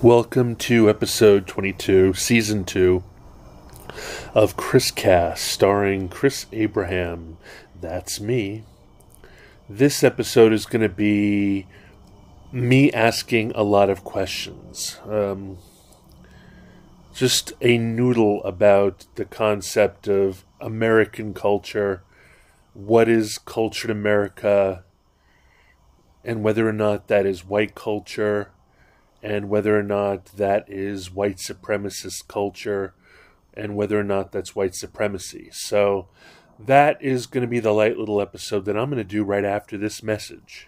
Welcome to episode 22, season 2 of Chris Cast, starring Chris Abraham. That's me. This episode is going to be me asking a lot of questions. Just a noodle about the concept of American culture, what is cultured America, and whether or not that is white culture, and whether or not that is white supremacist culture, and whether or not that's white supremacy. So that is going to be the light little episode that I'm going to do right after this message.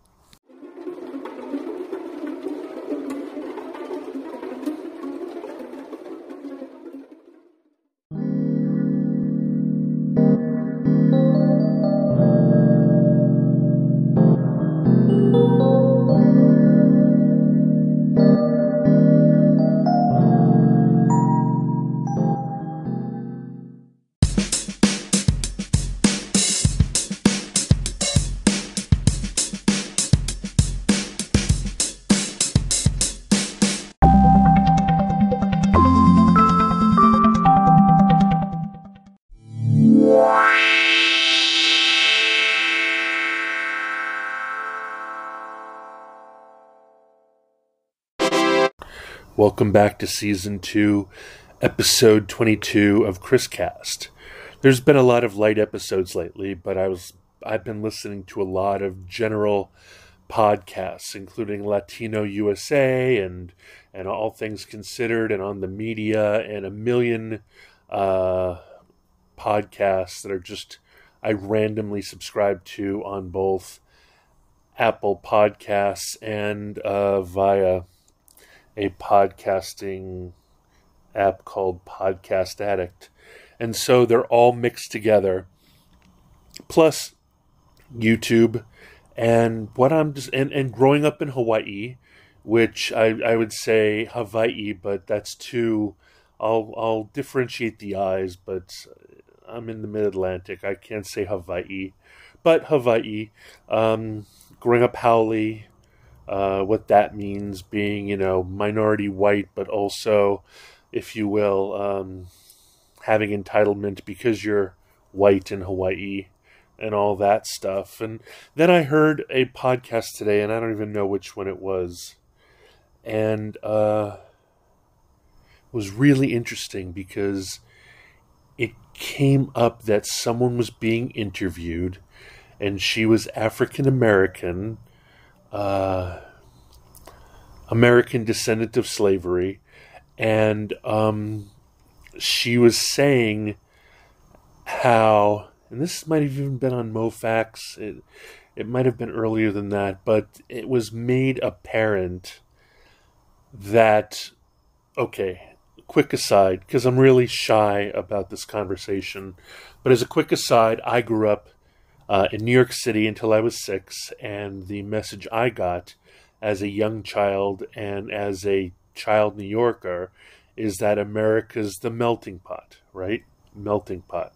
Welcome back to Season 2, Episode 22 of Chris Cast. There's been a lot of light episodes lately, but I've been listening to a lot of general podcasts, including Latino USA and All Things Considered and On the Media and a million podcasts that are just I randomly subscribe to on both Apple Podcasts and via a podcasting app called Podcast Addict. And so they're all mixed together. Plus YouTube and and growing up in Hawaii, which I would say Hawaii, but that's too I'll differentiate the I's, but I'm in the mid-Atlantic. I can't say Hawaii. But Hawaii, growing up Haole, what that means being, minority white, but also, if you will, having entitlement because you're white in Hawaii and all that stuff. And then I heard a podcast today, and I don't even know which one it was. And it was really interesting because it came up that someone was being interviewed, and she was African American, American descendant of slavery, and she was saying how, and this might have even been on MoFax, it might have been earlier than that, but it was made apparent that, okay, quick aside, because I'm really shy about this conversation, but as a quick aside, I grew up in New York City until I was 6, and the message I got as a young child and as a child New Yorker is that America's the melting pot, right? Melting pot.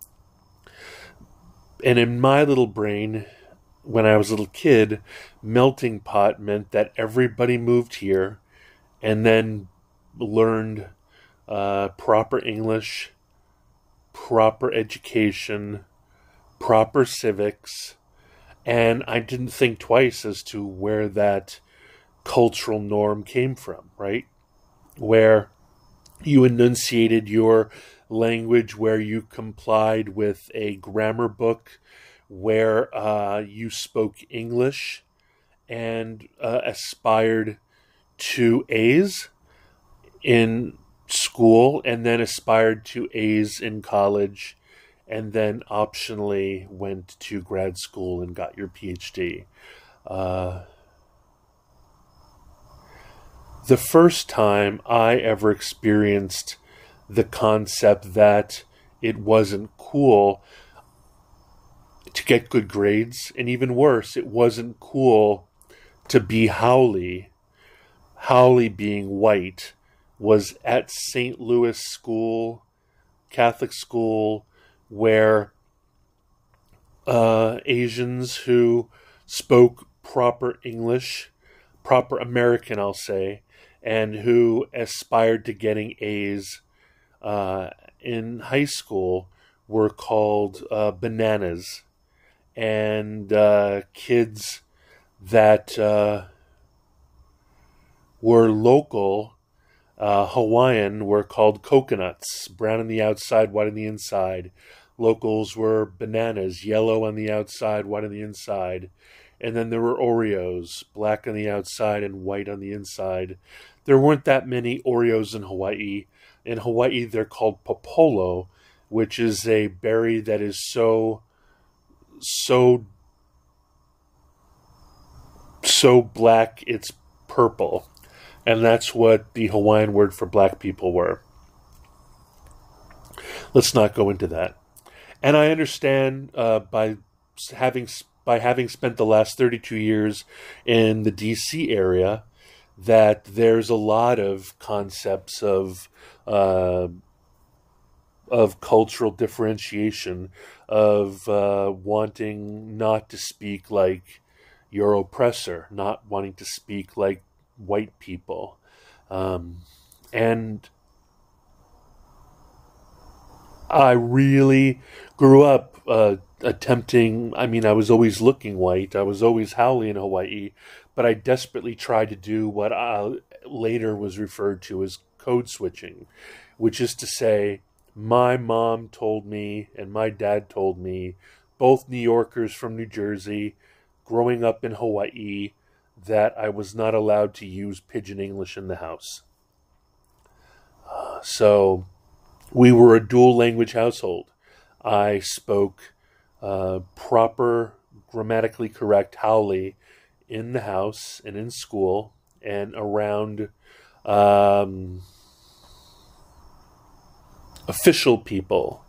And in my little brain, when I was a little kid, melting pot meant that everybody moved here and then learned proper English, proper education, proper civics, and I didn't think twice as to where that cultural norm came from, right? Where you enunciated your language, where you complied with a grammar book, where you spoke English and aspired to A's in school and then aspired to A's in college and then optionally went to grad school and got your PhD. The first time I ever experienced the concept that it wasn't cool to get good grades, and even worse, it wasn't cool to be Haole, Haole being white, was at St. Louis school, Catholic school, where Asians who spoke proper English, proper American, I'll say, and who aspired to getting A's in high school were called bananas, and kids that were local Hawaiian were called coconuts, brown on the outside, white on the inside. Locals were bananas, yellow on the outside, white on the inside. And then there were Oreos, black on the outside and white on the inside. There weren't that many Oreos in Hawaii. In Hawaii, they're called popolo, which is a berry that is so black it's purple. And that's what the Hawaiian word for black people were. Let's not go into that. And I understand by having spent the last 32 years in the D.C. area that there's a lot of concepts of cultural differentiation, of wanting not to speak like your oppressor, not wanting to speak like white people. And I really grew up attempting, I was always looking white. I was always haole in Hawaii, but I desperately tried to do what later was referred to as code switching, which is to say, my mom told me and my dad told me, both New Yorkers from New Jersey, growing up in Hawaii, that I was not allowed to use pidgin English in the house. So we were a dual language household. I spoke proper, grammatically correct haole in the house and in school and around official people.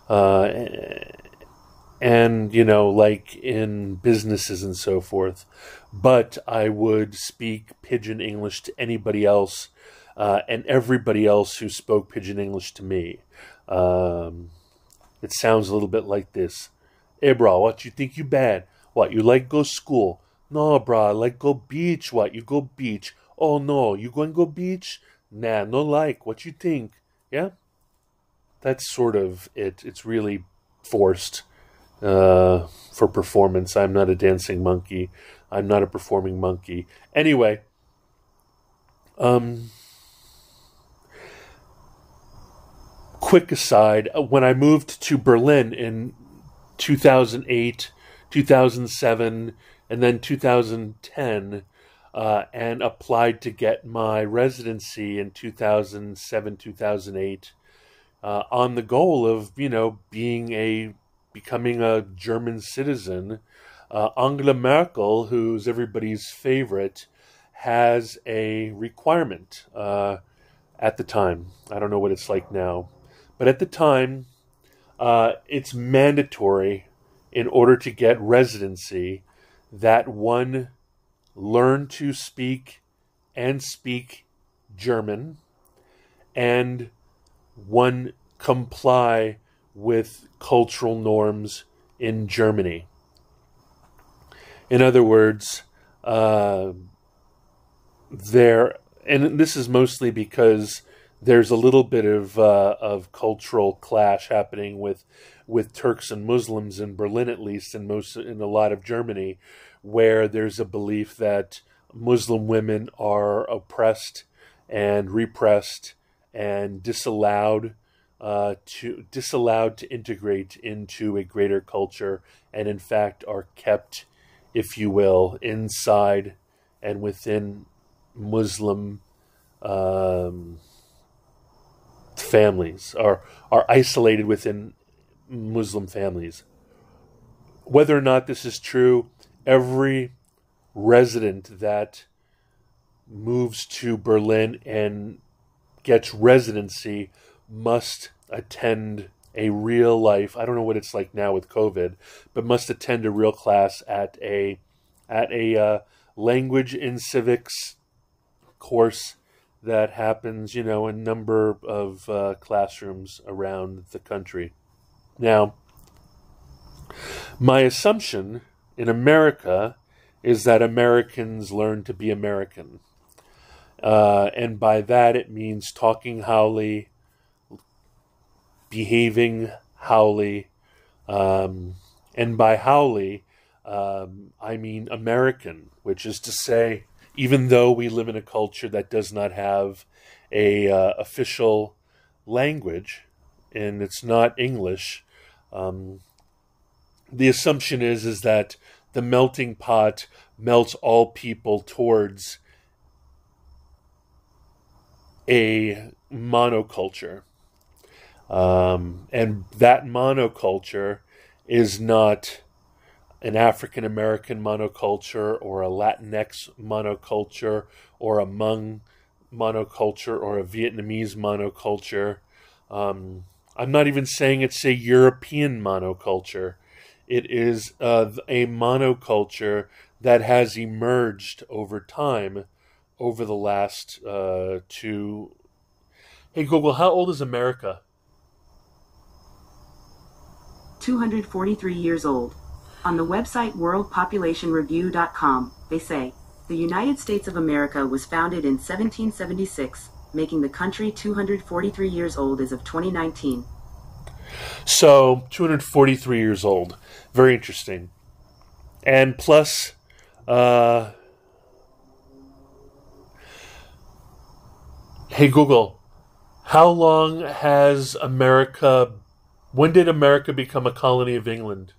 And, like in businesses and so forth. But I would speak pidgin English to anybody else and everybody else who spoke pidgin English to me. It sounds a little bit like this. Hey, bro, what, you think you bad? What, you like go school? No, bro, I like go beach. What, you go beach? Oh, no, you going go beach? Nah, no like. What you think? Yeah? That's sort of it. It's really forced. For performance. I'm not a dancing monkey. I'm not a performing monkey. Anyway, quick aside, when I moved to Berlin in 2008, 2007, and then 2010, and applied to get my residency in 2007, 2008, on the goal of, becoming a German citizen, Angela Merkel, who's everybody's favorite, has a requirement at the time. I don't know what it's like now. But at the time, it's mandatory in order to get residency that one learn to speak and speak German and one comply with cultural norms in Germany. In other words, and this is mostly because there's a little bit of cultural clash happening with Turks and Muslims in Berlin, at least, in a lot of Germany, where there's a belief that Muslim women are oppressed and repressed and disallowed to integrate into a greater culture, and in fact are kept, if you will, inside and within Muslim families, are isolated within Muslim families. Whether or not this is true, every resident that moves to Berlin and gets residency must attend a real life, I don't know what it's like now with COVID, but must attend a real class at a language and civics course that happens, in a number of classrooms around the country. Now, my assumption in America is that Americans learn to be American. And by that it means talking howly, behaving howly, and by howly, I mean American, which is to say, even though we live in a culture that does not have a official language, and it's not English, the assumption is that the melting pot melts all people towards a monoculture. And that monoculture is not an African American monoculture or a Latinx monoculture or a Hmong monoculture or a Vietnamese monoculture. I'm not even saying it's a European monoculture. It is a monoculture that has emerged over time over the last two. Hey Google, how old is America? 243 years old. On the website worldpopulationreview.com, they say, the United States of America was founded in 1776, making the country 243 years old as of 2019. So, 243 years old. Very interesting. And plus, hey Google, how long has America... When did America become a colony of England?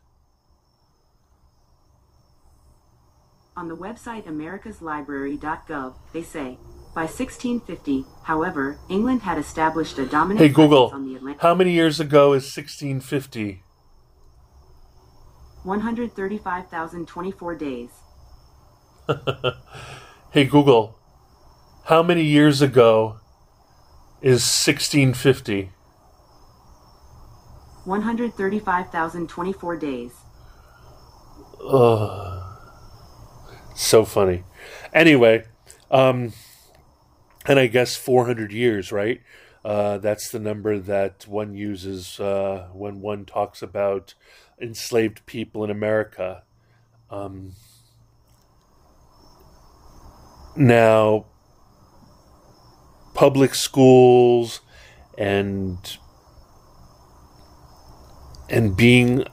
On the website americaslibrary.gov, they say, by 1650, however, England had established a dominant presence on the Hey Atlantic. Google, how many years ago is 1650? 135,024 days. Hey Google, how many years ago is 1650? 135,024 days. So funny. Anyway, and I guess 400 years, right? That's the number that one uses when one talks about enslaved people in America. Now, public schools and being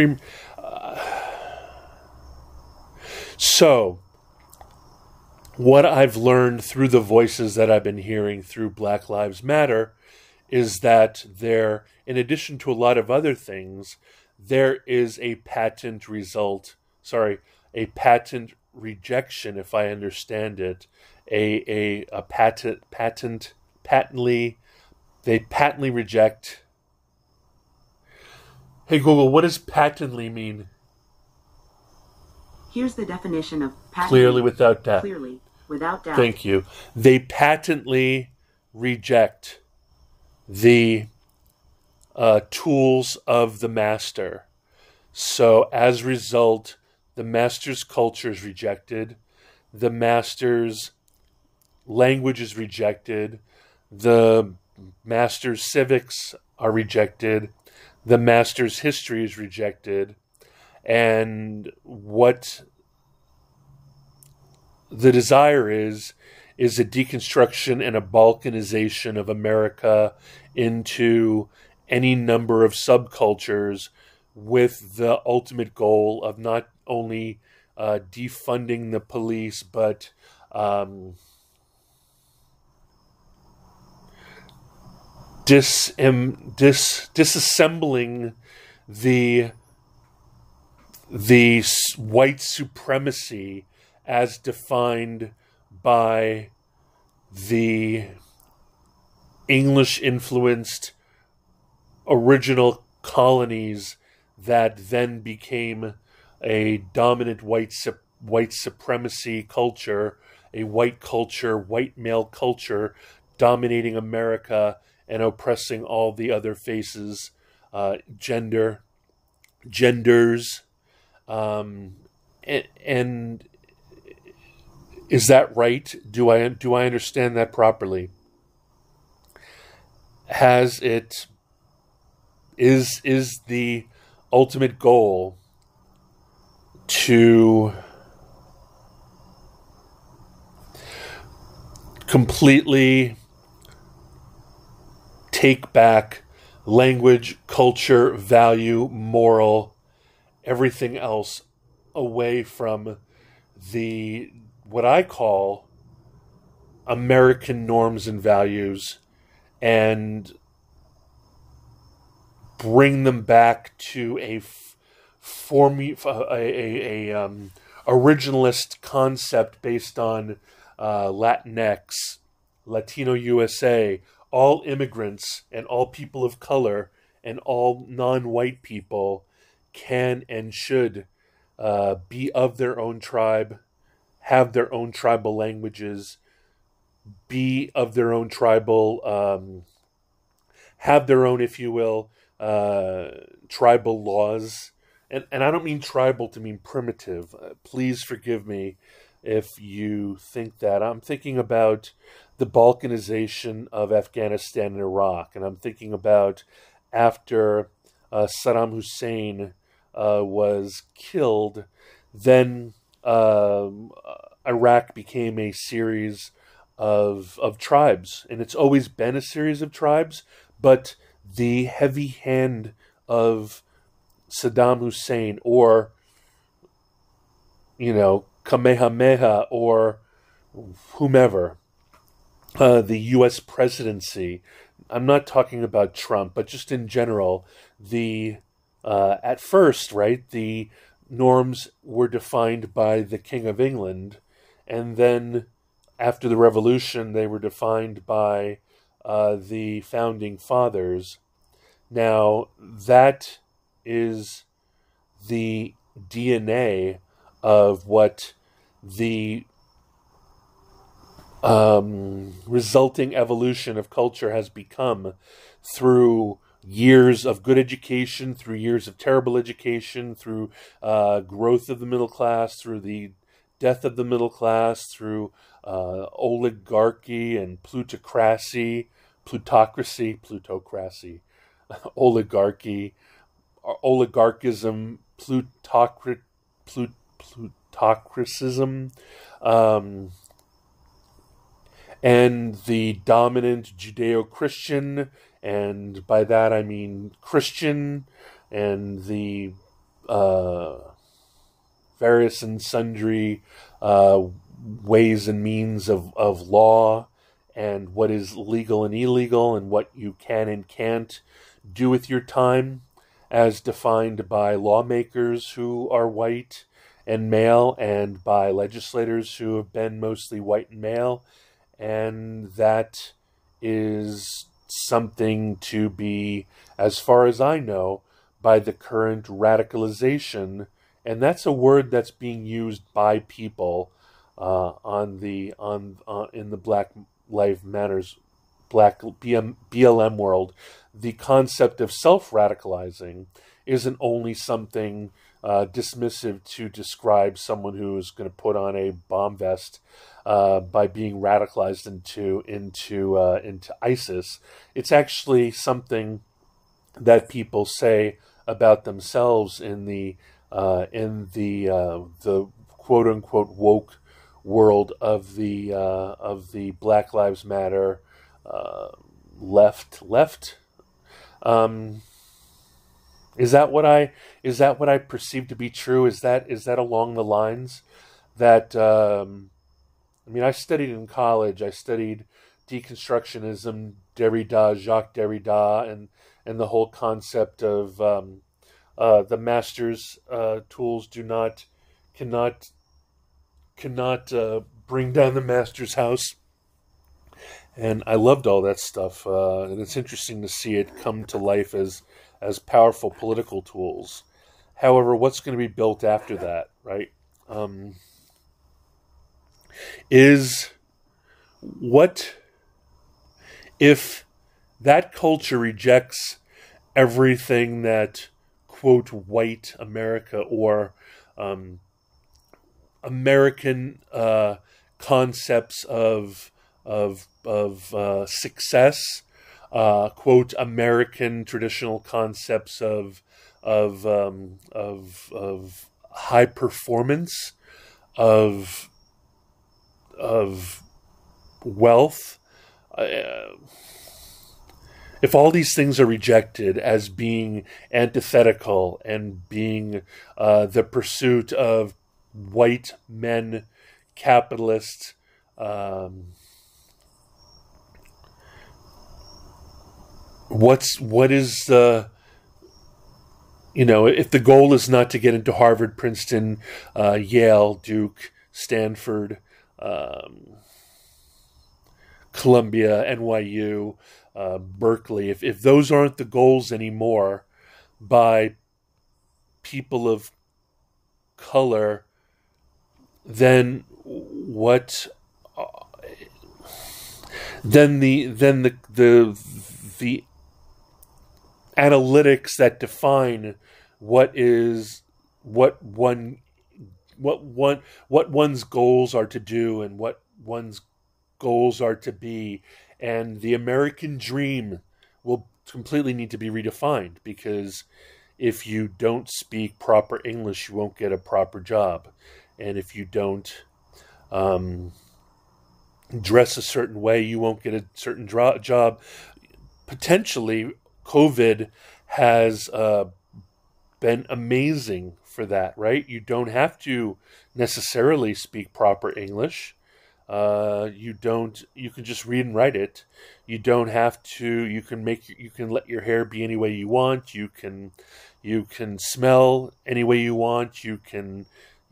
so what I've learned through the voices that I've been hearing through Black Lives Matter is that there, in addition to a lot of other things, there is a patent rejection, if I understand it, they patently reject. Hey Google, what does patently mean? Here's the definition of patently. Clearly without doubt. Clearly, without doubt. Thank you. They patently reject the tools of the master. So as a result, the master's culture is rejected. The master's language is rejected. The master's civics are rejected. The master's history is rejected. And what the desire is a deconstruction and a balkanization of America into any number of subcultures, with the ultimate goal of not only defunding the police, but disassembling the white supremacy as defined by the English-influenced original colonies that then became a dominant white supremacy culture, a white male culture dominating America and oppressing all the other faces, genders, and is that right? Do I understand that properly? Is the ultimate goal to completely take back language, culture, value, moral, everything else away from the what I call American norms and values, and bring them back to a originalist concept based on Latinx, Latino USA, all immigrants and all people of color and all non-white people can and should be of their own tribe, have their own tribal languages, be of their own tribal, have their own, if you will, tribal laws. And I don't mean tribal to mean primitive. Please forgive me if you think that. I'm thinking about the balkanization of Afghanistan and Iraq. And I'm thinking about after Saddam Hussein was killed, then Iraq became a series of tribes. And it's always been a series of tribes, but the heavy hand of Saddam Hussein, or, Kamehameha, or whomever, the U.S. presidency. I'm not talking about Trump, but just in general, at first, right, the norms were defined by the King of England, and then after the revolution, they were defined by the founding fathers. Now, that is the DNA of what the resulting evolution of culture has become through years of good education, through years of terrible education, through growth of the middle class, through the death of the middle class, through oligarchy and plutocracy, oligarchy, oligarchism, plutocracism, and the dominant Judeo-Christian, and by that I mean Christian, and the various and sundry ways and means of law, and what is legal and illegal, and what you can and can't do with your time, as defined by lawmakers who are white and male, and by legislators who have been mostly white and male. And that is something to be, as far as I know, by the current radicalization, and that's a word that's being used by people in the Black Lives Matters, Black BLM world. The concept of self-radicalizing isn't only something dismissive to describe someone who is going to put on a bomb vest by being radicalized into ISIS. It's actually something that people say about themselves in the quote unquote woke world of the Black Lives Matter left. Is that what I perceive to be true? Is that along the lines that I studied in college. I studied deconstructionism, Derrida, Jacques Derrida, and the whole concept of the master's tools cannot bring down the master's house. And I loved all that stuff, and it's interesting to see it come to life as powerful political tools. However, what's going to be built after that, right? Is what if that culture rejects everything that, quote, white America or American concepts of success, quote, American traditional concepts of high performance, of wealth, if all these things are rejected as being antithetical and being the pursuit of white men, capitalist, what is the, if the goal is not to get into Harvard, Princeton, Yale, Duke, Stanford, Columbia, NYU, Berkeley, if those aren't the goals anymore by people of color, then what? Then the analytics that define what one's goals are to do and what one's goals are to be, and the American dream will completely need to be redefined, because if you don't speak proper English, you won't get a proper job, and if you don't dress a certain way, you won't get a certain job. Potentially, COVID has been amazing for that, right? You don't have to necessarily speak proper English. You can just read and write it. You don't have to, you can let your hair be any way you want. You can smell any way you want. You can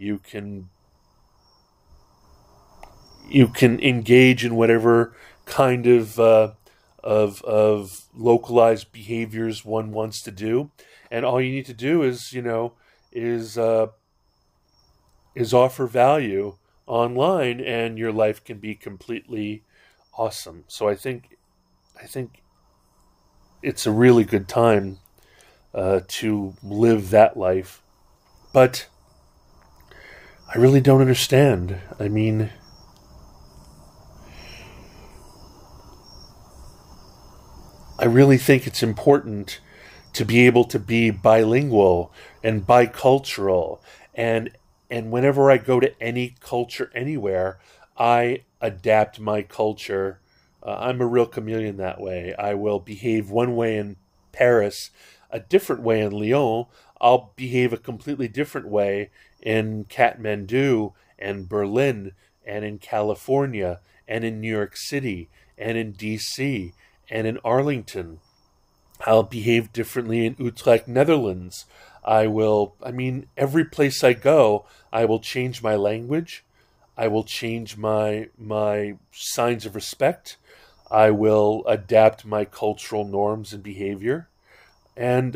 engage in whatever kind of localized behaviors one wants to do, and all you need to do is offer value online, and your life can be completely awesome. So I think it's a really good time to live that life, but I really don't understand. I mean, I really think it's important to be able to be bilingual and bicultural, and whenever I go to any culture anywhere, I adapt my culture. I'm a real chameleon that way. I will behave one way in Paris, a different way in Lyon. I'll behave a completely different way in Kathmandu and Berlin and in California and in New York City and in DC and in Arlington. I'll behave differently in Utrecht, Netherlands. Every place I go, I will change my language. I will change my signs of respect. I will adapt my cultural norms and behavior. And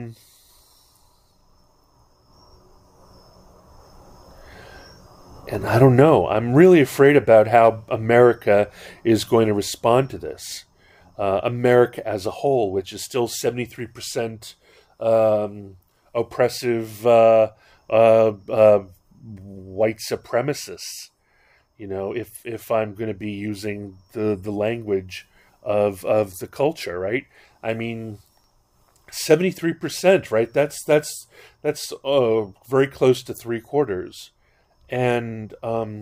I don't know. I'm really afraid about how America is going to respond to this. America as a whole, which is still 73% oppressive white supremacists. If I'm going to be using the language of the culture, right? I mean, 73%, right? That's very close to 3/4, and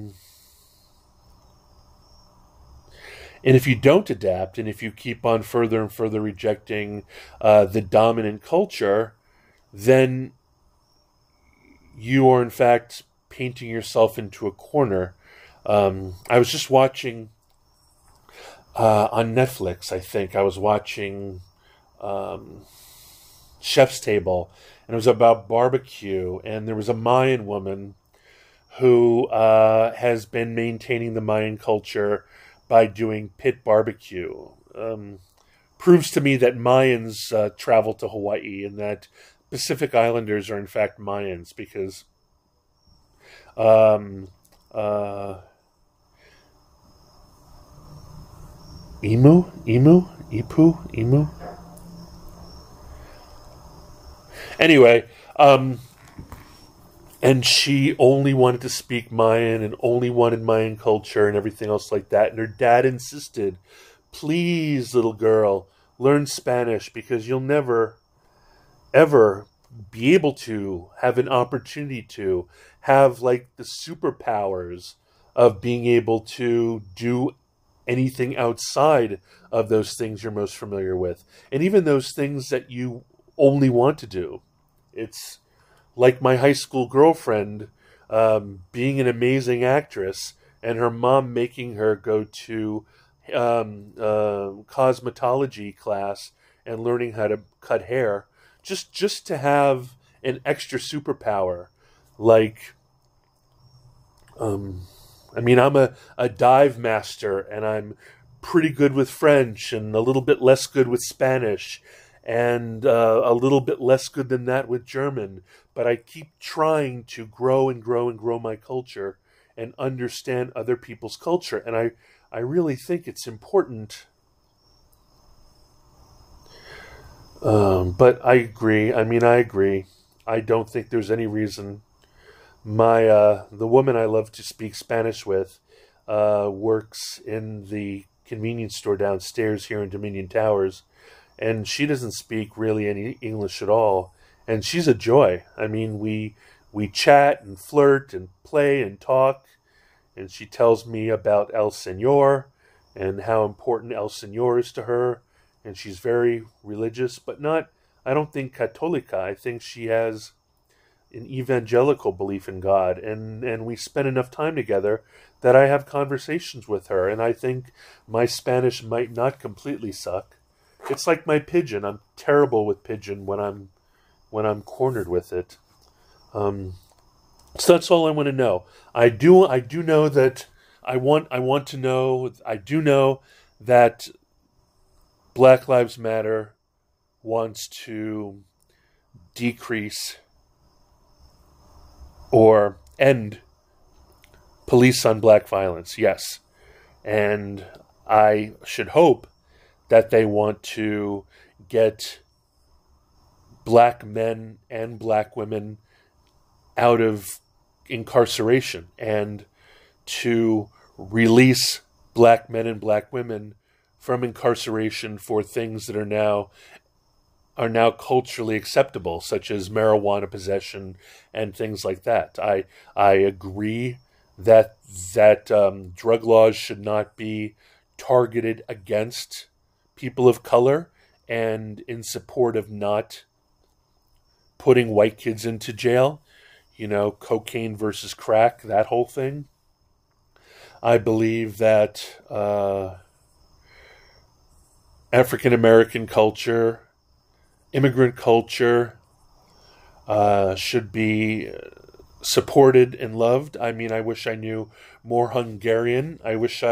if you don't adapt, and if you keep on further and further rejecting the dominant culture, then you are in fact painting yourself into a corner. I was just watching on Netflix, I think. I was watching Chef's Table, and it was about barbecue, and there was a Mayan woman who has been maintaining the Mayan culture by doing pit barbecue. Proves to me that Mayans travel to Hawaii, and that Pacific Islanders are in fact Mayans, because Emu. Anyway, and she only wanted to speak Mayan and only wanted Mayan culture and everything else like that. And her dad insisted, please, little girl, learn Spanish, because you'll never, ever be able to have an opportunity to have like the superpowers of being able to do anything outside of those things you're most familiar with. And even those things that you only want to do. It's like my high school girlfriend being an amazing actress and her mom making her go to cosmetology class and learning how to cut hair just to have an extra superpower. Like, I'm a dive master, and I'm pretty good with French and a little bit less good with Spanish and a little bit less good than that with German. But I keep trying to grow and grow and grow my culture and understand other people's culture. And I really think it's important. But I agree. I agree. I don't think there's any reason. The woman I love to speak Spanish with works in the convenience store downstairs here in Dominion Towers, and she doesn't speak really any English at all. And she's a joy. We chat and flirt and play and talk, and she tells me about El Señor and how important El Señor is to her. And she's very religious, but not, I don't think católica. I think she has an evangelical belief in God, and we spend enough time together that I have conversations with her, and I think my Spanish might not completely suck. It's like my pidgin. I'm terrible with pidgin when I'm cornered with it. So that's all I want to know. I do know that I do know that Black Lives Matter wants to decrease or end police on black violence, yes. And I should hope that they want to get black men and black women out of incarceration and to release black men and black women from incarceration for things that are now culturally acceptable, such as marijuana possession and things like that. I agree that drug laws should not be targeted against people of color and in support of not putting white kids into jail. Cocaine versus crack, that whole thing. I believe that African American culture, immigrant culture, should be supported and loved. I wish I knew more Hungarian. I wish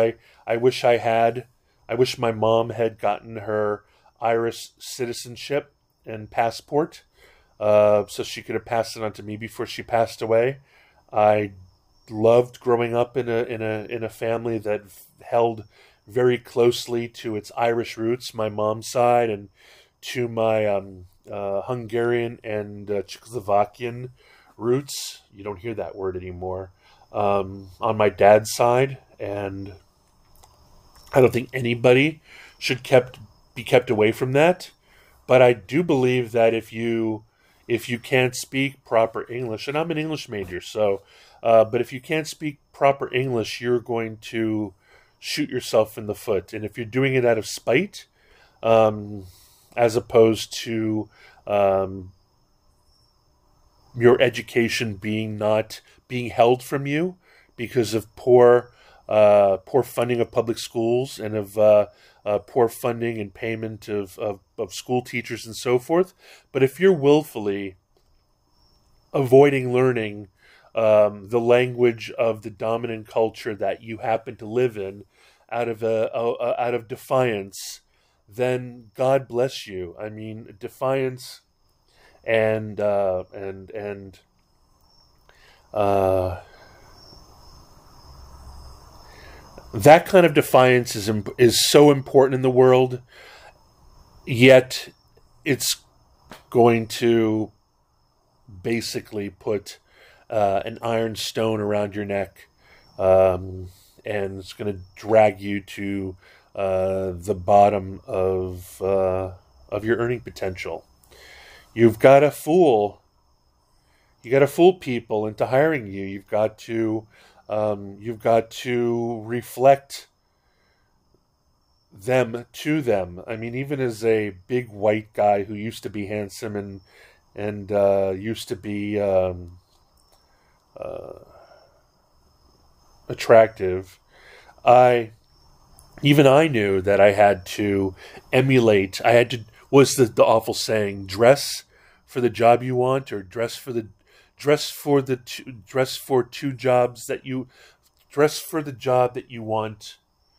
my mom had gotten her Irish citizenship and passport, so she could have passed it on to me before she passed away. I loved growing up in a family that held very closely to its Irish roots, my mom's side, and to my Hungarian and Czechoslovakian roots. You don't hear that word anymore. On my dad's side, and I don't think anybody should be kept away from that. But I do believe that if you can't speak proper English, and I'm an English major, so but if you can't speak proper English, you're going to shoot yourself in the foot. And if you're doing it out of spite, as opposed to your education not being held from you because of poor funding of public schools and of poor funding and payment of school teachers and so forth. But if you're willfully avoiding learning the language of the dominant culture that you happen to live in out of defiance, then God bless you. Defiance and that kind of defiance is so important in the world, yet it's going to basically put an iron stone around your neck, and it's going to drag you to the bottom of your earning potential. You've got to fool people into hiring you. You've got to reflect them to them. I mean, even as a big white guy who used to be handsome and used to be attractive, I knew that I had to emulate. I had to, was the awful saying, dress for the job you want, or dress for the job that you want,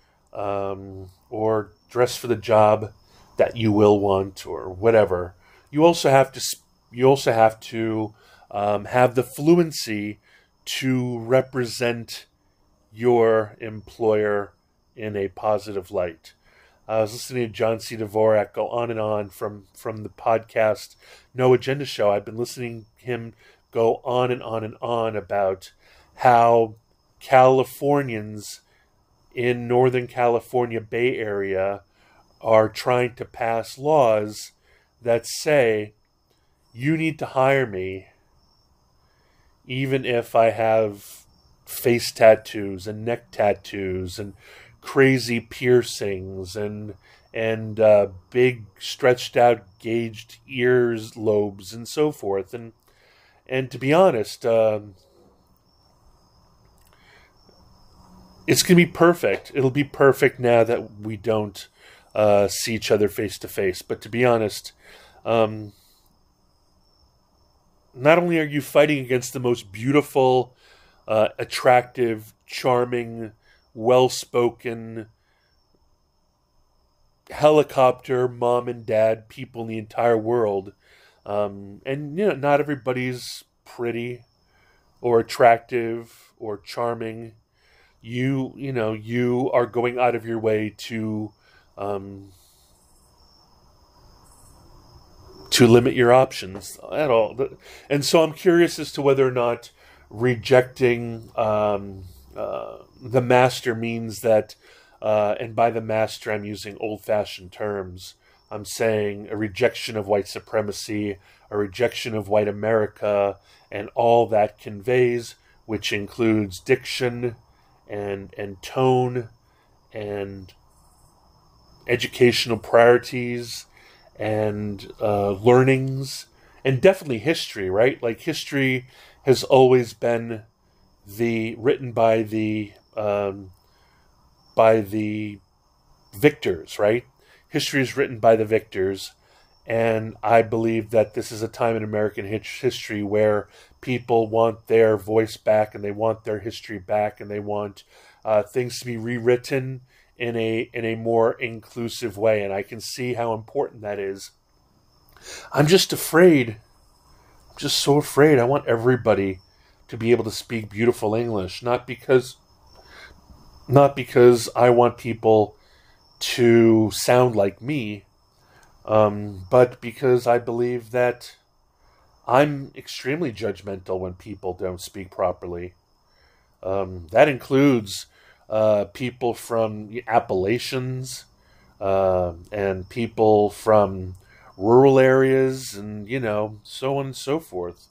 or dress for the job that you will want, or whatever. You also have to have the fluency to represent your employer in a positive light. I was listening to John C. Dvorak go on and on from the podcast No Agenda Show. I've been listening to him go on and on and on about how Californians in Northern California Bay Area are trying to pass laws that say you need to hire me even if I have face tattoos and neck tattoos and crazy piercings and big stretched out gauged ears lobes and so forth. And to be honest, it's going to be perfect. It'll be perfect now that we don't see each other face to face. But to be honest, not only are you fighting against the most beautiful, attractive, charming, well-spoken, helicopter mom and dad people in the entire world, and not everybody's pretty or attractive or charming. You are going out of your way to limit your options at all. And so I'm curious as to whether or not rejecting the master means that, and by the master I'm using old-fashioned terms, I'm saying a rejection of white supremacy, a rejection of white America, and all that conveys, which includes diction and tone and educational priorities and learnings, and definitely history, right? Like, history has always been written by the victors, right? History is written by the victors, and I believe that this is a time in American history where people want their voice back, and they want their history back, and they want things to be rewritten in a more inclusive way, and I can see how important that is. I'm just afraid. I'm just so afraid. I want everybody to be able to speak beautiful English, not because I want people to sound like me, but because I believe that I'm extremely judgmental when people don't speak properly. That includes people from Appalachians and people from rural areas, and so on and so forth.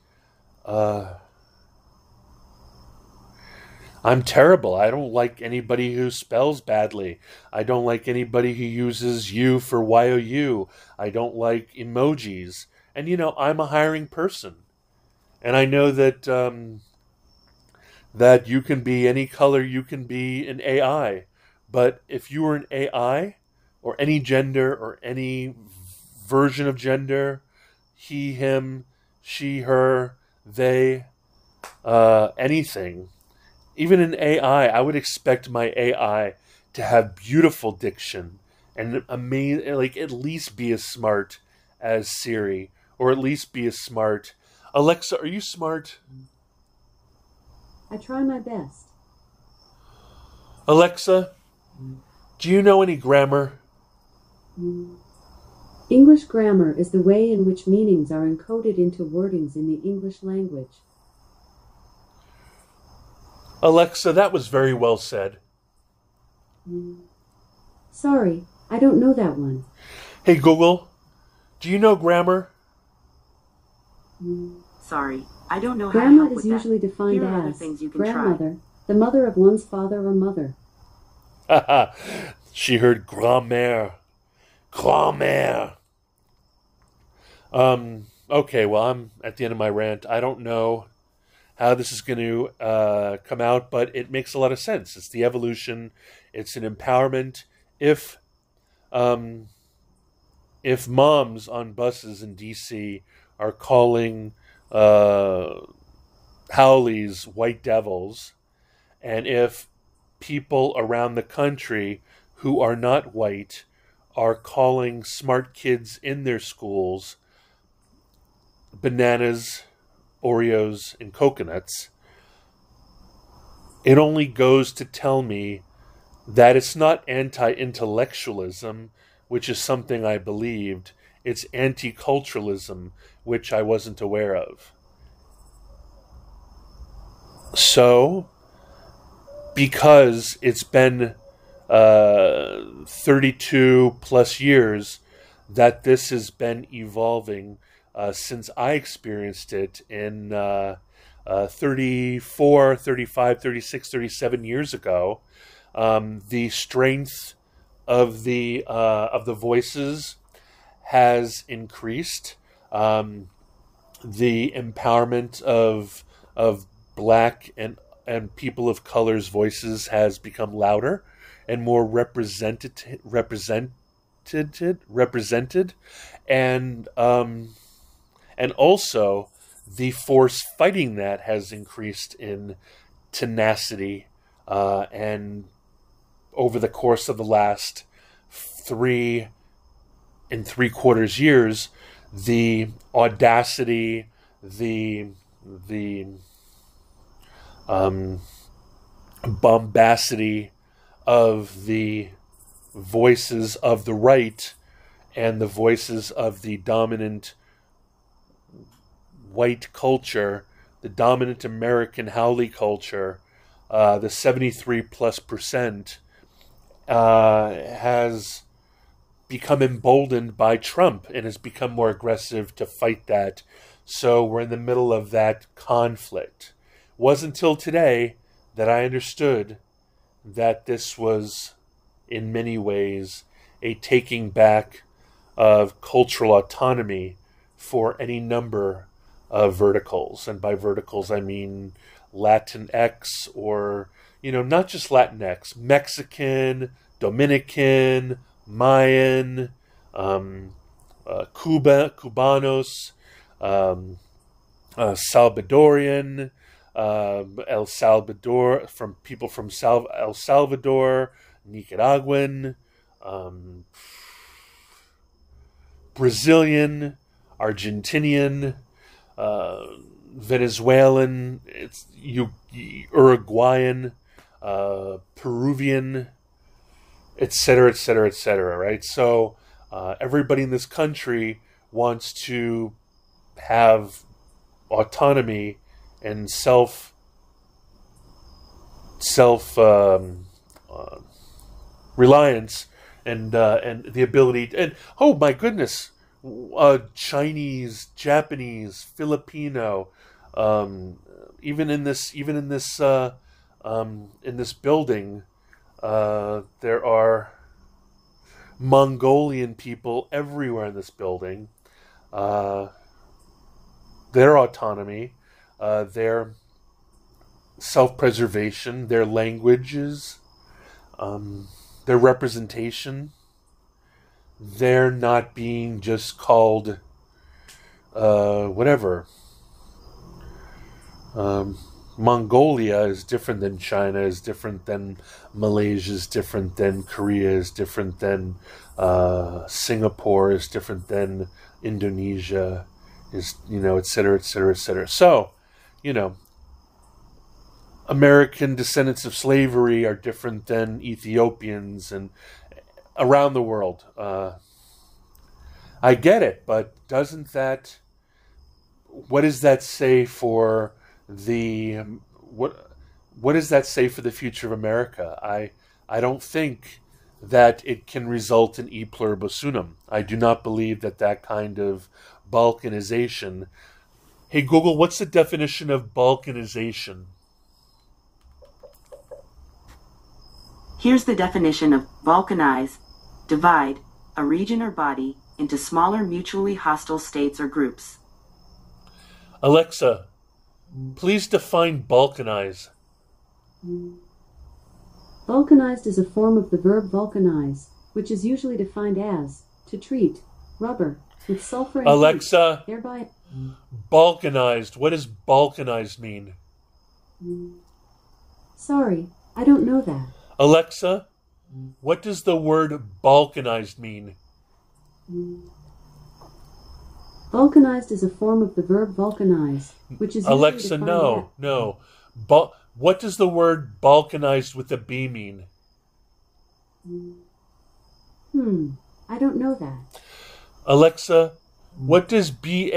I'm terrible. I don't like anybody who spells badly. I don't like anybody who uses U for YOU. I don't like emojis. And I'm a hiring person, and I know that that you can be any color. You can be an AI, but if you were an AI or any gender or any version of gender, he, him, she, her, they, anything, even an AI, I would expect my AI to have beautiful diction and like at least be as smart as Siri, or at least be as smart. Alexa, are you smart? I try my best. Alexa, do you know any grammar? English grammar is the way in which meanings are encoded into wordings in the English language. Alexa, that was very well said. Sorry, I don't know that one. Hey Google, do you know grammar? Sorry, I don't know how to help with that. Grandma is usually defined as grandmother, the mother of one's father or mother. She heard grand-mère. Grand-mère. Okay, well, I'm at the end of my rant. I don't know how this is going to come out, but it makes a lot of sense. It's the evolution. It's an empowerment. If moms on buses in D.C. are calling Howleys white devils, and if people around the country who are not white are calling smart kids in their schools bananas, Oreos, and coconuts, it only goes to tell me that it's not anti-intellectualism, which is something I believed. It's anti-culturalism, which I wasn't aware of. So, because it's been 32 plus years that this has been evolving since I experienced it in 34, 35, 36, 37 years ago, the strength of the voices has increased. The empowerment of Black and people of color's voices has become louder and more represented, and also the force fighting that has increased in tenacity, and over the course of the last 3 3/4 years, the audacity, the bombacity of the voices of the right and the voices of the dominant white culture, the dominant American Howley culture, the 73+%, has become emboldened by Trump and has become more aggressive to fight that. So we're in the middle of that conflict. It wasn't until today that I understood that this was, in many ways, a taking back of cultural autonomy for any number of verticals. And by verticals, I mean Latinx, or, not just Latinx, Mexican, Dominican, Mayan, Cubanos, Salvadorian, El Salvador, from people from El Salvador, Nicaraguan, Brazilian, Argentinian, Venezuelan, Uruguayan, Peruvian, etc., etc., etc., right? So everybody in this country wants to have autonomy and reliance, and the ability, and oh my goodness, Chinese, Japanese, Filipino, even in this building, there are Mongolian people everywhere in this building. Their autonomy, their self-preservation, their languages, their representation, they're not being just called whatever. Mongolia is different than China, is different than Malaysia, is different than Korea, is different than Singapore, is different than Indonesia, is, et cetera, et cetera, et cetera. So, American descendants of slavery are different than Ethiopians, and around the world. I get it, but what does that say for what does that say for the future of America? I don't think that it can result in e pluribus unum. I do not believe that kind of balkanization. Hey Google, what's the definition of balkanization? Here's the definition of balkanize: divide a region or body into smaller mutually hostile states or groups. Alexa, please define balkanize. Vulcanized is a form of the verb vulcanize, which is usually defined as to treat rubber with sulfur and Alexa, heat, thereby... balkanized. What does balkanized mean? Sorry, I don't know that. Alexa, what does the word balkanized mean? Vulcanized is a form of the verb vulcanize, which is usually Alexa, defined no. What does the word balkanized with a B mean? I don't know that. Alexa, what does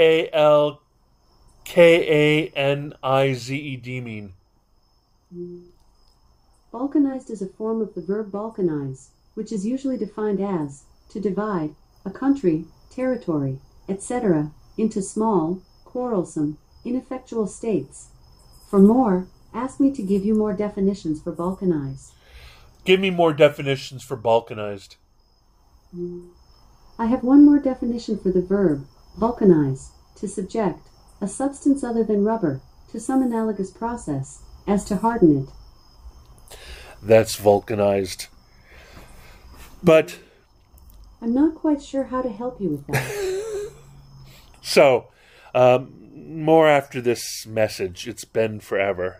balkanized mean? Balkanized is a form of the verb balkanize, which is usually defined as to divide a country, territory, etc., into small, quarrelsome, ineffectual states. For more, ask me to give you more definitions for balkanize. Give me more definitions for balkanized. I have one more definition for the verb vulcanize: to subject a substance other than rubber to some analogous process, as to harden it. That's vulcanized. But I'm not quite sure how to help you with that. so, more after this message. It's been forever.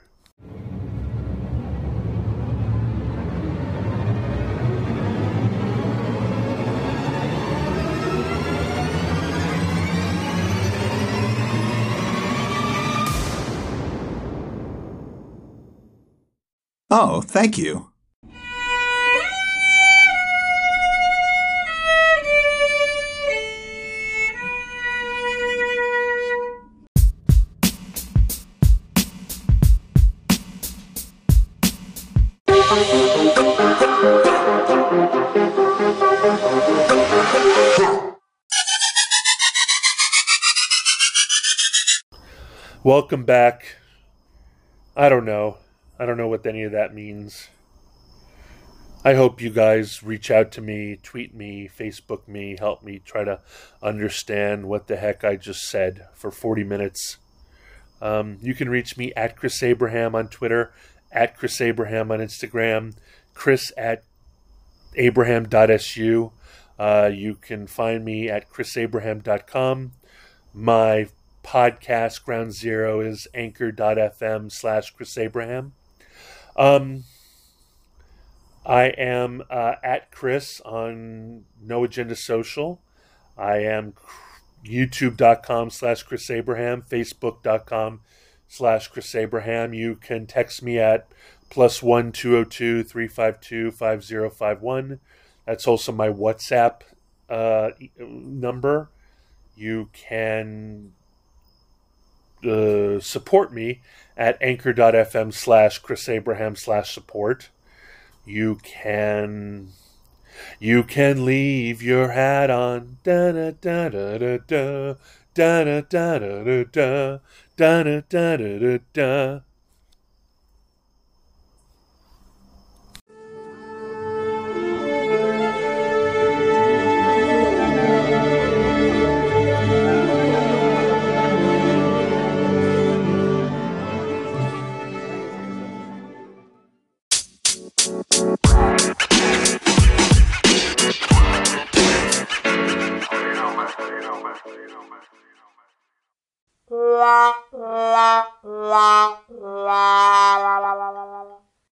Oh, thank you. Welcome back. I don't know what any of that means. I hope you guys reach out to me, tweet me, Facebook me, help me try to understand what the heck I just said for 40 minutes. You can reach me at Chris Abraham on Twitter, at Chris Abraham on Instagram, Chris at Abraham.su. You can find me at chrisabraham.com. My podcast Ground Zero is anchor.fm/Chris Abraham. I am at Chris on No Agenda Social. I am youtube.com/Chris Abraham, facebook.com/Chris Abraham. You can text me at +1 202 352 5051. That's also my WhatsApp number. You can support me at anchor.fm/Chris Abraham/support. You can leave your hat on. Da da da da da da da da da da da da da da da. La la la la.